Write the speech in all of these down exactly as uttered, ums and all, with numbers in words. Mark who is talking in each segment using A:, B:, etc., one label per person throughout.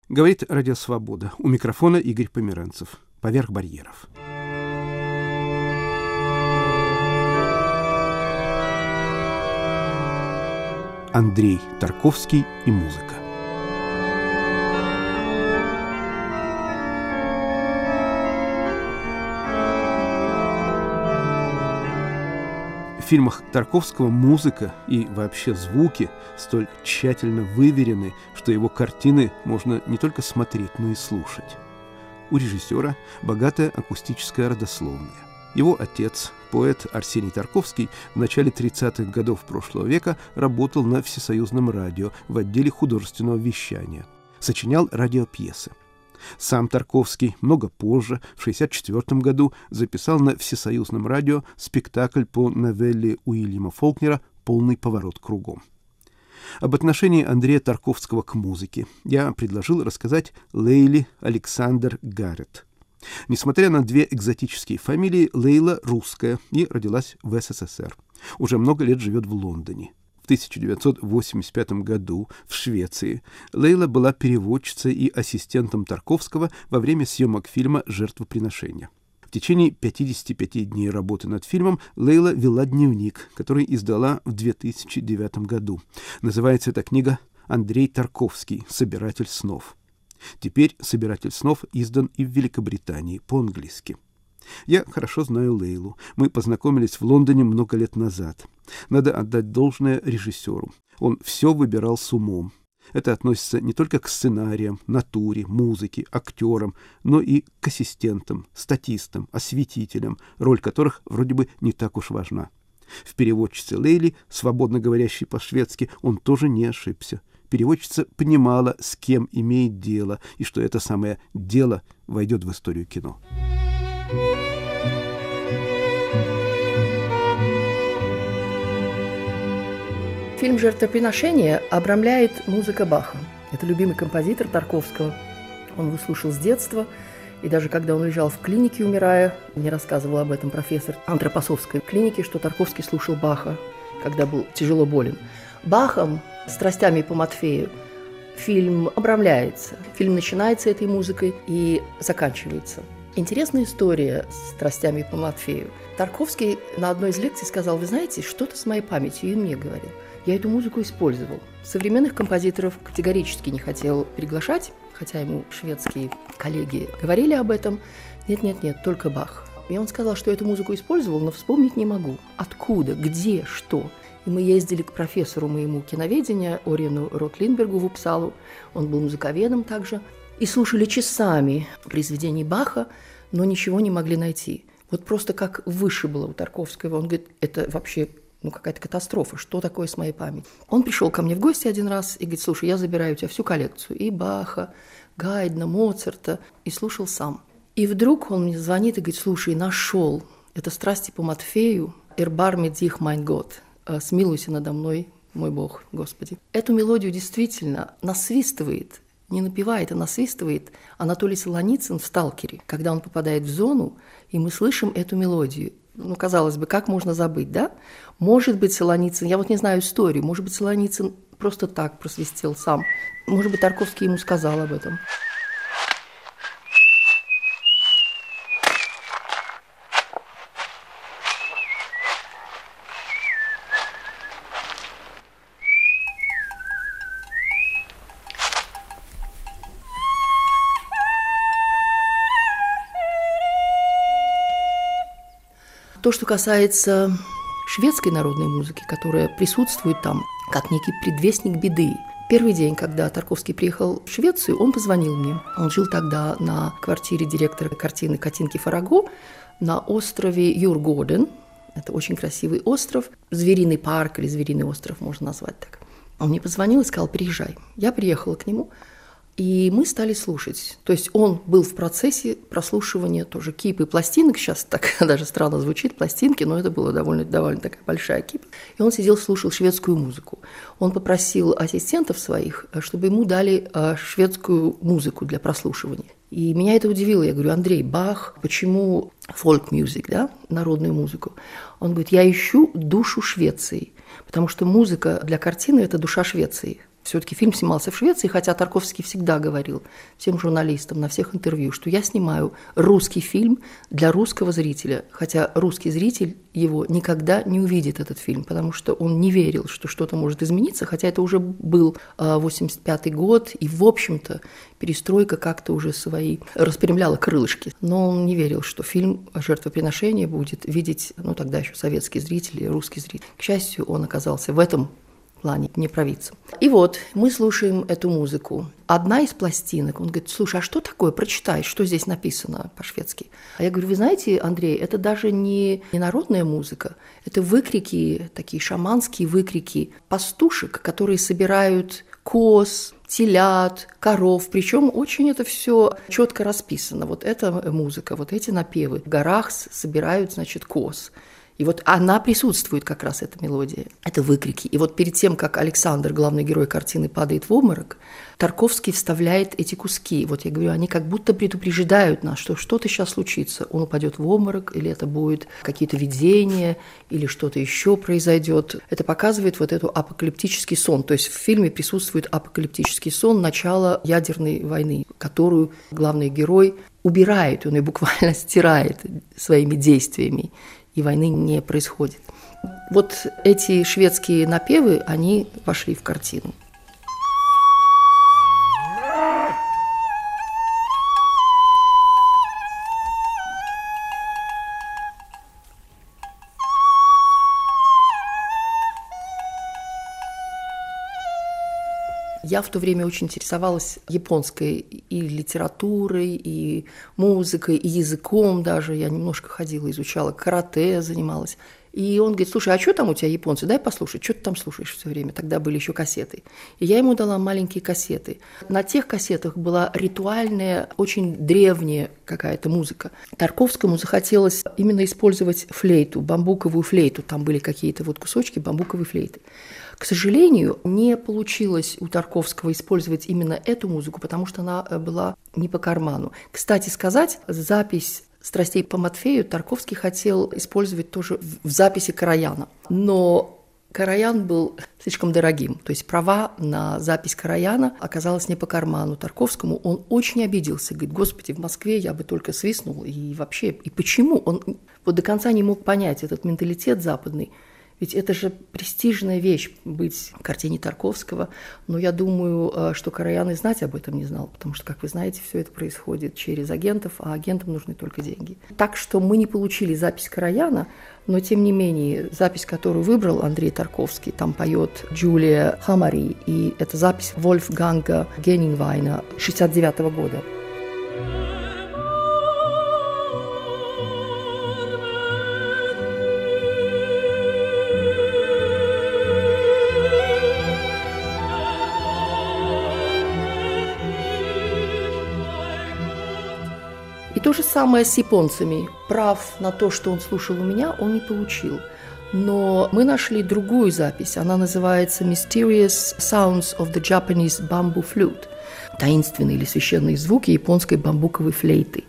A: Говорит Радио Свобода. У микрофона Игорь Померанцев. Поверх барьеров. Андрей Тарковский и музыка. В фильмах Тарковского музыка и вообще звуки столь тщательно выверены, что его картины можно не только смотреть, но и слушать. У режиссера богатая акустическая родословная. Его отец, поэт Арсений Тарковский, в начале тридцатых годов прошлого века работал на Всесоюзном радио в отделе художественного вещания. Сочинял радиопьесы. Сам Тарковский много позже, в шестьдесят четвёртом году, записал на Всесоюзном радио спектакль по новелле Уильяма Фолкнера «Полный поворот кругом». Об отношении Андрея Тарковского к музыке я предложил рассказать Лейле Александр Гаррет. Несмотря на две экзотические фамилии, Лейла русская и родилась в СССР. Уже много лет живет в Лондоне. В тысяча девятьсот восемьдесят пятом году в Швеции Лейла была переводчицей и ассистентом Тарковского во время съемок фильма «Жертвоприношение». В течение пятидесяти пяти дней работы над фильмом Лейла вела дневник, который издала в две тысячи девятом году. Называется эта книга «Андрей Тарковский. Собиратель снов». Теперь «Собиратель снов» издан и в Великобритании по-английски. Я хорошо знаю Лейлу. Мы познакомились в Лондоне много лет назад. Надо отдать должное режиссеру. Он все выбирал с умом. Это относится не только к сценариям, натуре, музыке, актерам, но и к ассистентам, статистам, осветителям, роль которых вроде бы не так уж важна. В переводчице Лейле, свободно говорящей по-шведски, он тоже не ошибся. Переводчица понимала, с кем имеет дело, и что это самое дело войдет в историю кино.
B: Фильм «Жертвоприношение» обрамляет музыка Баха. Это любимый композитор Тарковского. Он его слушал с детства, и даже когда он лежал в клинике, умирая, мне рассказывал об этом профессор антропософской клиники, что Тарковский слушал Баха, когда был тяжело болен. Бахом, «Страстями по Матфею», фильм обрамляется. Фильм начинается этой музыкой и заканчивается. Интересная история с «Страстями по Матфею». Тарковский на одной из лекций сказал: вы знаете, что-то с моей памятью, и мне говорил. Я эту музыку использовал. Современных композиторов категорически не хотел приглашать, хотя ему шведские коллеги говорили об этом. Нет-нет-нет, только Бах. И он сказал, что эту музыку использовал, но вспомнить не могу. Откуда, где, что. И мы ездили к профессору моему киноведения, Орину Ротлинбергу, в Упсалу. Он был музыковедом также. И слушали часами произведений Баха, но ничего не могли найти. Вот просто как вышибло у Тарковского. Он говорит, это вообще ну, какая-то катастрофа. Что такое с моей памятью? Он пришел ко мне в гости один раз и говорит: слушай, я забираю у тебя всю коллекцию. И Баха, Гайдна, Моцарта. И слушал сам. И вдруг он мне звонит и говорит: слушай, нашел. Это «Страсти по Матфею», «Эрбар медих майн год». «Смилуйся надо мной, мой Бог, Господи». Эту мелодию действительно насвистывает, не напевает, а насвистывает Анатолий Солоницын в «Сталкере», когда он попадает в зону, и мы слышим эту мелодию. Ну, казалось бы, как можно забыть, да? Может быть, Солоницын, я вот не знаю историю, может быть, Солоницын просто так просвистел сам. Может быть, Тарковский ему сказал об этом. То, что касается шведской народной музыки, которая присутствует там как некий предвестник беды. Первый день, когда Тарковский приехал в Швецию, он позвонил мне. Он жил тогда на квартире директора картины Катинки Фараго на острове Юргоден. Это очень красивый остров. Звериный парк или Звериный остров можно назвать так. Он мне позвонил и сказал: приезжай. Я приехала к нему. И мы стали слушать. То есть он был в процессе прослушивания тоже кипы пластинок. Сейчас так даже странно звучит, пластинки, но это была довольно, довольно такая большая кипа. И он сидел, слушал шведскую музыку. Он попросил ассистентов своих, чтобы ему дали шведскую музыку для прослушивания. И меня это удивило. Я говорю: Андрей, Бах, почему фолк-мьюзик, да, народную музыку? Он говорит: я ищу душу Швеции, потому что музыка для картины – это душа Швеции. Все-таки фильм снимался в Швеции, хотя Тарковский всегда говорил всем журналистам на всех интервью, что я снимаю русский фильм для русского зрителя, хотя русский зритель его никогда не увидит этот фильм, потому что он не верил, что что-то может измениться, хотя это уже был восемьдесят пятый год, и, в общем-то, перестройка как-то уже свои распрямляла крылышки. Но он не верил, что фильм «Жертвоприношение» будет видеть, ну, тогда еще советский зритель и русский зритель. К счастью, он оказался в этом плане не провидцем. И вот мы слушаем эту музыку. Одна из пластинок, он говорит: слушай, а что такое? Прочитай, что здесь написано по-шведски. А я говорю: вы знаете, Андрей, это даже не, не народная музыка, это выкрики, такие шаманские выкрики пастушек, которые собирают коз, телят, коров, причем очень это все четко расписано. Вот эта музыка, вот эти напевы. В горах собирают, значит, коз. И вот она присутствует, как раз эта мелодия, это выкрики. И вот перед тем, как Александр, главный герой картины, падает в обморок, Тарковский вставляет эти куски. Вот я говорю, они как будто предупреждают нас, что что-то сейчас случится. Он упадет в обморок, или это будет какие-то видения, или что-то еще произойдет. Это показывает вот эту апокалиптический сон. То есть в фильме присутствует апокалиптический сон начала ядерной войны, которую главный герой убирает, он ее буквально стирает своими действиями. И войны не происходит. Вот эти шведские напевы, они вошли в картину. Я в то время очень интересовалась японской и литературой, и музыкой, и языком даже. Я немножко ходила, изучала карате, занималась. И он говорит: слушай, а что там у тебя японцы? Дай послушать, что ты там слушаешь все время? Тогда были еще кассеты. И я ему дала маленькие кассеты. На тех кассетах была ритуальная, очень древняя какая-то музыка. Тарковскому захотелось именно использовать флейту, бамбуковую флейту. Там были какие-то вот кусочки бамбуковой флейты. К сожалению, не получилось у Тарковского использовать именно эту музыку, потому что она была не по карману. Кстати сказать, запись «Страстей по Матфею» Тарковский хотел использовать тоже в записи Караяна. Но Караян был слишком дорогим, то есть права на запись Караяна оказалось не по карману Тарковскому. Он очень обиделся, говорит: господи, в Москве я бы только свистнул, и вообще, и почему? Он вот до конца не мог понять этот менталитет западный. Ведь это же престижная вещь быть в картине Тарковского. Но я думаю, что Караян и знать об этом не знал, потому что, как вы знаете, все это происходит через агентов, а агентам нужны только деньги. Так что мы не получили запись Караяна, но тем не менее запись, которую выбрал Андрей Тарковский, там поет Джулия Хамари, и это запись Вольфганга Генингвайна шестьдесят девятого года. И то же самое с японцами. Прав на то, что он слушал у меня, он не получил. Но мы нашли другую запись. Она называется «Mysterious Sounds of the Japanese Bamboo Flute» – таинственные или священные звуки японской бамбуковой флейты.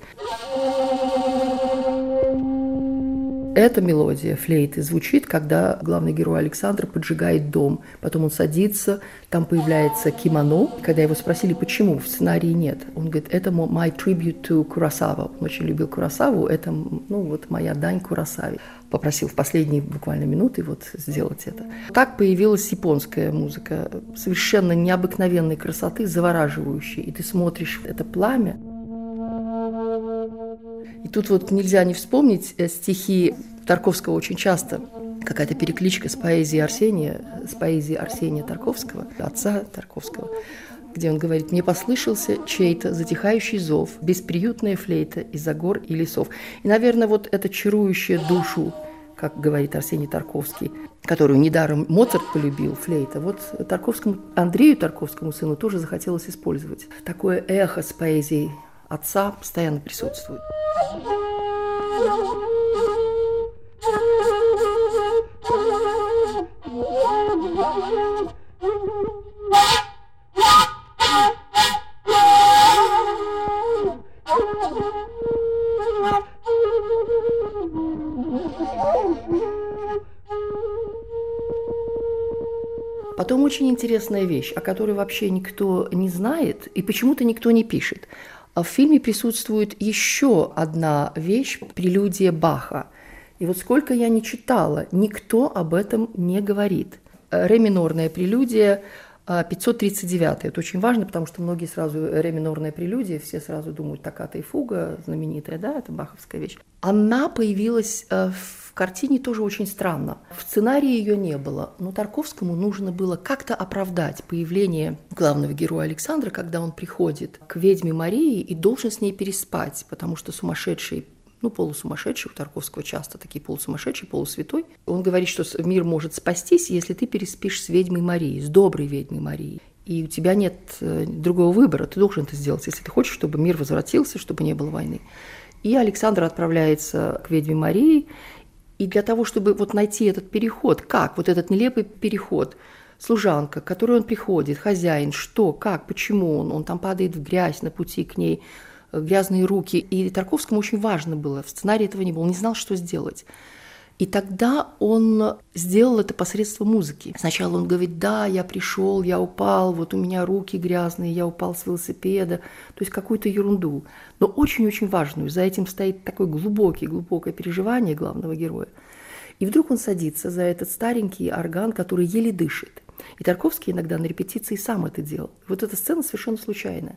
B: Эта мелодия флейты звучит, когда главный герой Александр поджигает дом. Потом он садится, там появляется кимоно. Когда его спросили, почему, в сценарии нет, он говорит: это my tribute to Куросава. Он очень любил Куросаву, это, ну, вот моя дань Куросаве. Попросил в последние буквально минуты вот сделать это. Так появилась японская музыка, совершенно необыкновенной красоты, завораживающей. И ты смотришь это пламя. И тут вот нельзя не вспомнить стихи Тарковского очень часто. Какая-то перекличка с поэзией Арсения, с поэзией Арсения Тарковского, отца Тарковского, где он говорит: «Мне послышался чей-то затихающий зов, бесприютная флейта из-за гор и лесов». И, наверное, вот эта чарующая душу, как говорит Арсений Тарковский, которую недаром Моцарт полюбил, флейта, вот Тарковскому, Андрею Тарковскому, сыну, тоже захотелось использовать. Такое эхо с поэзией отца постоянно присутствует. потом очень интересная вещь, о которой вообще никто не знает и почему-то никто не пишет. В фильме присутствует еще одна вещь – прелюдия Баха. И вот сколько я не читала, никто об этом не говорит. Ре минорная прелюдия пятьсот тридцать девятый. Это очень важно, потому что многие сразу ре минорная прелюдия, все сразу думают токката и фуга, знаменитая, да, это баховская вещь. Она появилась в картине тоже очень странно. В сценарии ее не было, но Тарковскому нужно было как-то оправдать появление главного героя Александра, когда он приходит к ведьме Марии и должен с ней переспать, потому что сумасшедший, ну, полусумасшедший, у Тарковского часто такие полусумасшедший, полусвятой. Он говорит, что мир может спастись, если ты переспишь с ведьмой Марией, с доброй ведьмой Марией. И у тебя нет другого выбора, ты должен это сделать, если ты хочешь, чтобы мир возвратился, чтобы не было войны. И Александр отправляется к ведьме Марии, и для того, чтобы вот найти этот переход, как, вот этот нелепый переход, служанка, к которой он приходит, хозяин, что, как, почему он, он там падает в грязь на пути к ней, грязные руки. И Тарковскому очень важно было, в сценарии этого не было, он не знал, что сделать. И тогда он сделал это посредством музыки. Сначала он говорит: да, я пришел, я упал, вот у меня руки грязные, я упал с велосипеда. То есть какую-то ерунду, но очень-очень важную. За этим стоит такое глубокое-глубокое переживание главного героя. И вдруг он садится за этот старенький орган, который еле дышит. И Тарковский иногда на репетиции сам это делал. Вот эта сцена совершенно случайная.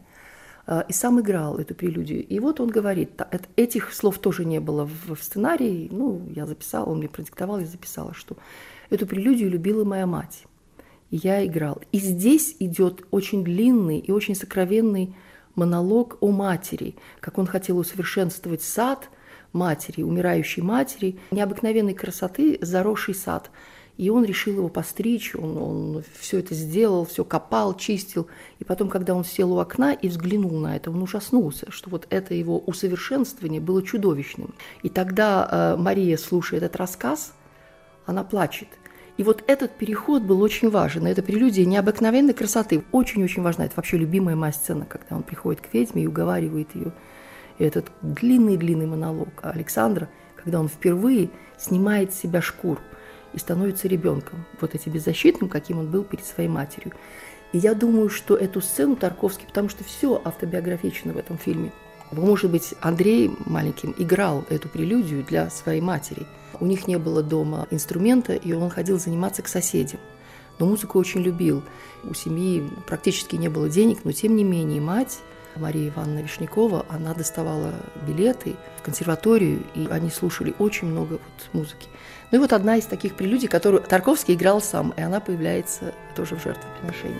B: И сам играл эту прелюдию. И вот он говорит, этих слов тоже не было в сценарии, ну, я записала, он мне продиктовал, я записала, что эту прелюдию любила моя мать. И я играл. И здесь идет очень длинный и очень сокровенный монолог о матери, как он хотел усовершенствовать сад матери, умирающей матери, необыкновенной красоты заросший сад. И он решил его постричь, он, он все это сделал, все копал, чистил. И потом, когда он сел у окна и взглянул на это, он ужаснулся, что вот это его усовершенствование было чудовищным. И тогда э, Мария, слушая этот рассказ, она плачет. И вот этот переход был очень важен. Это прелюдия необыкновенной красоты. Очень-очень важна. Это вообще любимая моя сцена, когда он приходит к ведьме и уговаривает ее. И этот длинный-длинный монолог Александра, когда он впервые снимает с себя шкуру и становится ребенком, вот этим беззащитным, каким он был перед своей матерью. И я думаю, что эту сцену Тарковский, потому что все автобиографично в этом фильме, может быть, Андрей маленьким играл эту прелюдию для своей матери. У них не было дома инструмента, и он ходил заниматься к соседям. Но музыку очень любил. У семьи практически не было денег, но тем не менее мать, Мария Ивановна Вишнякова, она доставала билеты в консерваторию, и они слушали очень много вот музыки. Ну и вот одна из таких прелюдий, которую Тарковский играл сам, и она появляется тоже в «Жертвоприношении».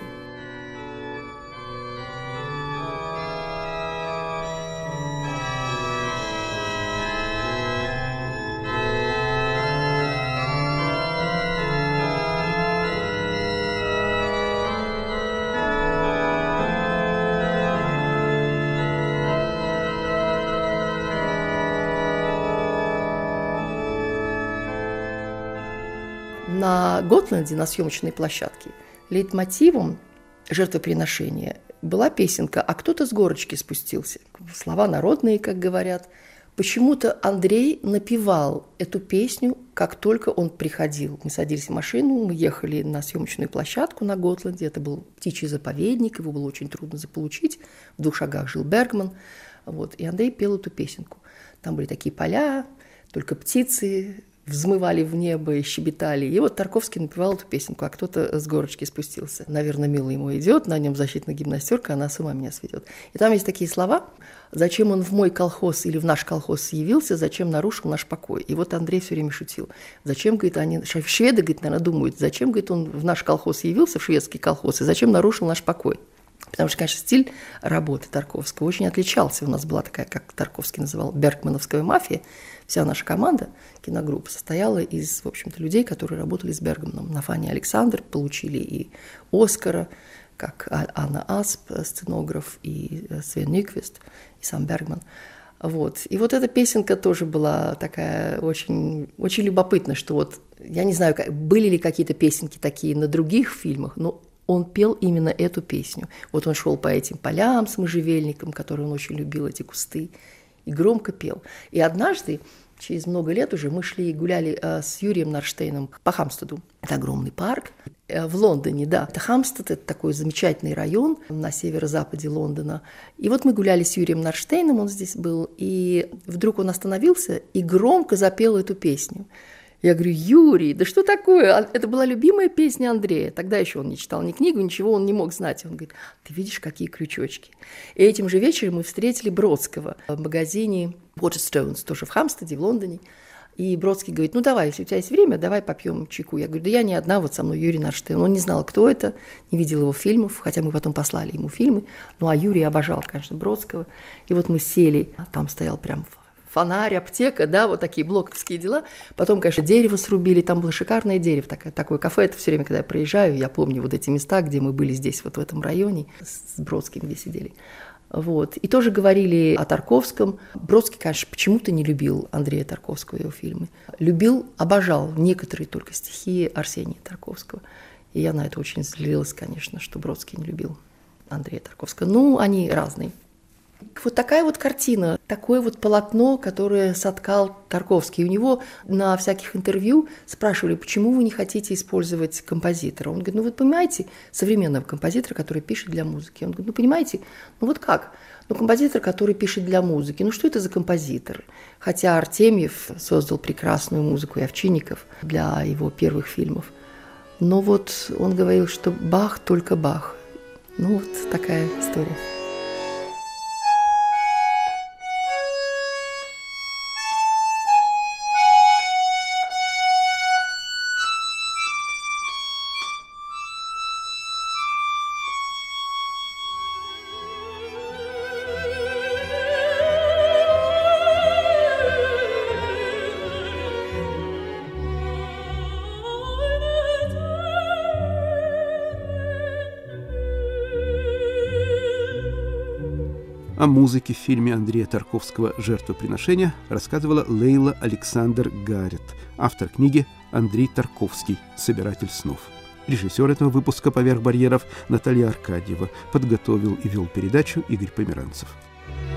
B: На Готланде, на съемочной площадке, лейтмотивом «Жертвоприношения» была песенка «А кто-то с горочки спустился». Слова народные, как говорят. Почему-то Андрей напевал эту песню, как только он приходил. Мы садились в машину, мы ехали на съемочную площадку на Готланде. Это был птичий заповедник, его было очень трудно заполучить. В двух шагах жил Бергман. Вот, и Андрей пел эту песенку. Там были такие поля, только птицы взмывали в небо и щебетали. И вот Тарковский напевал эту песенку, а кто-то с горочки спустился. Наверное, мило ему идет, на нем защитная гимнастерка, она с ума меня сведет. И там есть такие слова: «Зачем он в мой колхоз или в наш колхоз явился, зачем нарушил наш покой?» И вот Андрей все время шутил. Зачем, говорит, они, шведы, говорит, наверное, думают, зачем, говорит, он в наш колхоз явился, в шведский колхоз, и зачем нарушил наш покой? Потому что, конечно, стиль работы Тарковского очень отличался. У нас была такая, как Тарковский называл, бергмановская мафия. Вся наша команда, киногруппа, состояла из, в общем-то, людей, которые работали с Бергманом. Нафаня Александр получили и Оскара, как Анна Асп, сценограф, и Свен Нykvist, и сам Бергман. Вот. И вот эта песенка тоже была такая очень, очень любопытная, что вот, я не знаю, были ли какие-то песенки такие на других фильмах, но он пел именно эту песню. Вот он шел по этим полям с можжевельником, которые он очень любил, эти кусты. и громко пел. И однажды, через много лет уже, мы шли и гуляли э, с Юрием Нарштейном по Хамстеду. Это огромный парк э, в Лондоне, да. Это Хамстед, это такой замечательный район на северо-западе Лондона. И вот мы гуляли с Юрием Нарштейном, он здесь был, и вдруг он остановился и громко запел эту песню. Я говорю: Юрий, да что такое? Это была любимая песня Андрея. Тогда еще он не читал ни книгу, ничего он не мог знать. Он говорит: ты видишь, какие крючочки. И этим же вечером мы встретили Бродского в магазине Waterstones, тоже в Хамстеде, в Лондоне. И Бродский говорит: ну давай, если у тебя есть время, давай попьем чайку. Я говорю: да я не одна, вот со мной Юрий Нарштейн. Он не знал, кто это, не видел его фильмов, хотя мы потом послали ему фильмы. Ну а Юрий обожал, конечно, Бродского. И вот мы сели, а там стоял прям фонарь, аптека, да, вот такие блоковские дела. Потом, конечно, дерево срубили, там было шикарное дерево, такое, такое кафе. Это все время, когда я проезжаю, я помню вот эти места, где мы были здесь, вот в этом районе, с Бродским, где сидели. Вот. И тоже говорили о Тарковском. Бродский, конечно, почему-то не любил Андрея Тарковского и его фильмы. Любил, обожал некоторые только стихи Арсения Тарковского. И я на это очень злилась, конечно, что Бродский не любил Андрея Тарковского. Ну, они разные. Вот такая вот картина, такое вот полотно, которое соткал Тарковский. У него на всяких интервью спрашивали: почему вы не хотите использовать композитора? Он говорит: ну вот понимаете, современного композитора, который пишет для музыки. Он говорит: ну понимаете, ну вот как? Ну композитор, который пишет для музыки, ну что это за композитор? Хотя Артемьев создал прекрасную музыку, и Овчинников для его первых фильмов. Но вот он говорил, что Бах только Бах. Ну вот такая история.
A: О музыке в фильме Андрея Тарковского «Жертвоприношение» рассказывала Лейла Александр Гаррет, автор книги Андрей Тарковский «Собиратель снов». Режиссер этого выпуска «Поверх барьеров» Наталья Аркадьева. Подготовил и вел передачу Игорь Померанцев.